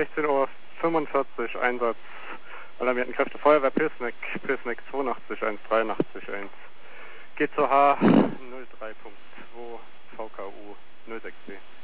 16:45 Uhr, Einsatz alarmierten Kräfte Feuerwehr Pilsneck 82 183 1. GZH 03.2 VKU 06B.